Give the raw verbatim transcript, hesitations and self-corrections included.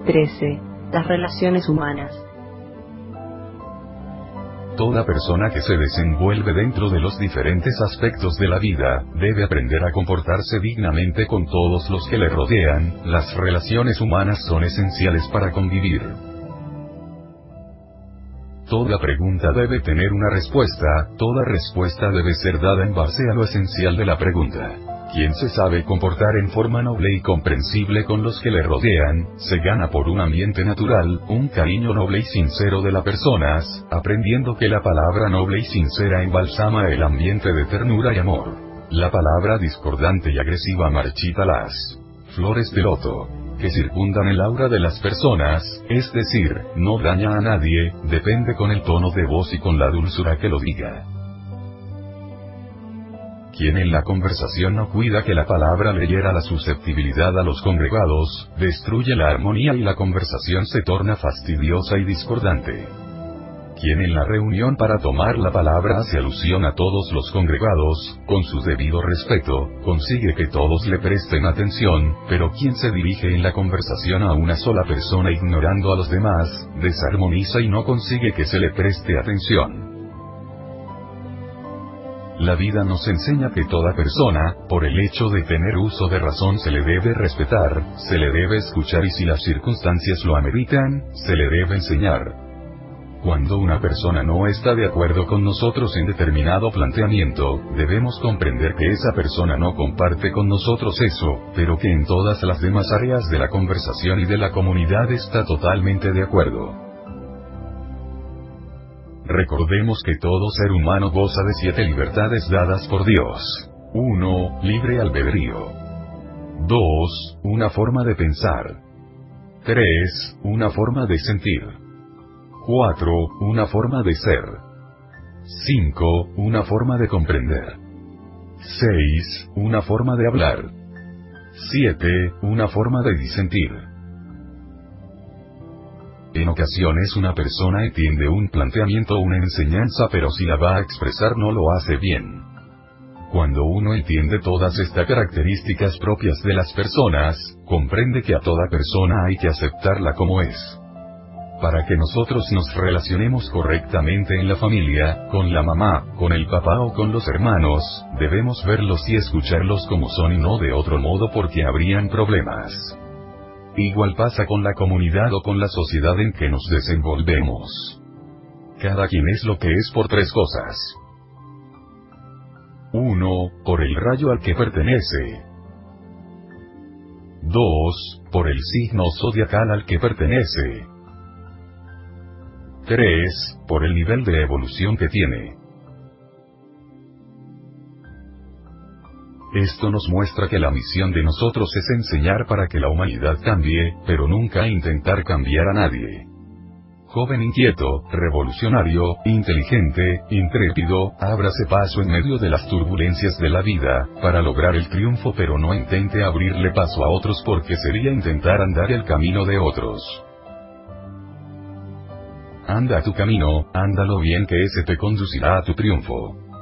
trece. Las relaciones humanas. Toda persona que se desenvuelve dentro de los diferentes aspectos de la vida, debe aprender a comportarse dignamente con todos los que le rodean. Las relaciones humanas son esenciales para convivir. Toda pregunta debe tener una respuesta, toda respuesta debe ser dada en base a lo esencial de la pregunta. Quien se sabe comportar en forma noble y comprensible con los que le rodean, se gana por un ambiente natural, un cariño noble y sincero de las personas, aprendiendo que la palabra noble y sincera embalsama el ambiente de ternura y amor. La palabra discordante y agresiva marchita las flores de loto que circundan el aura de las personas, es decir, no daña a nadie, depende con el tono de voz y con la dulzura que lo diga. Quien en la conversación no cuida que la palabra le hiera la susceptibilidad a los congregados, destruye la armonía y la conversación se torna fastidiosa y discordante. Quien en la reunión para tomar la palabra hace alusión a todos los congregados, con su debido respeto, consigue que todos le presten atención, pero quien se dirige en la conversación a una sola persona ignorando a los demás, desarmoniza y no consigue que se le preste atención. La vida nos enseña que toda persona, por el hecho de tener uso de razón se le debe respetar, se le debe escuchar y si las circunstancias lo ameritan, se le debe enseñar. Cuando una persona no está de acuerdo con nosotros en determinado planteamiento, debemos comprender que esa persona no comparte con nosotros eso, pero que en todas las demás áreas de la conversación y de la comunidad está totalmente de acuerdo. Recordemos que todo ser humano goza de siete libertades dadas por Dios. uno. Libre albedrío. dos. Una forma de pensar. tres. Una forma de sentir. cuatro. Una forma de ser. cinco. Una forma de comprender. seis. Una forma de hablar. siete. Una forma de disentir. En ocasiones una persona entiende un planteamiento o una enseñanza pero si la va a expresar no lo hace bien. Cuando uno entiende todas estas características propias de las personas, comprende que a toda persona hay que aceptarla como es. Para que nosotros nos relacionemos correctamente en la familia, con la mamá, con el papá o con los hermanos, debemos verlos y escucharlos como son y no de otro modo porque habrían problemas. Igual pasa con la comunidad o con la sociedad en que nos desenvolvemos. Cada quien es lo que es por tres cosas. uno. Por el rayo al que pertenece. dos. Por el signo zodiacal al que pertenece. tres. Por el nivel de evolución que tiene. Esto nos muestra que la misión de nosotros es enseñar para que la humanidad cambie, pero nunca intentar cambiar a nadie. Joven inquieto, revolucionario, inteligente, intrépido, ábrase paso en medio de las turbulencias de la vida, para lograr el triunfo pero no intente abrirle paso a otros porque sería intentar andar el camino de otros. Anda tu camino, ándalo bien que ese te conducirá a tu triunfo.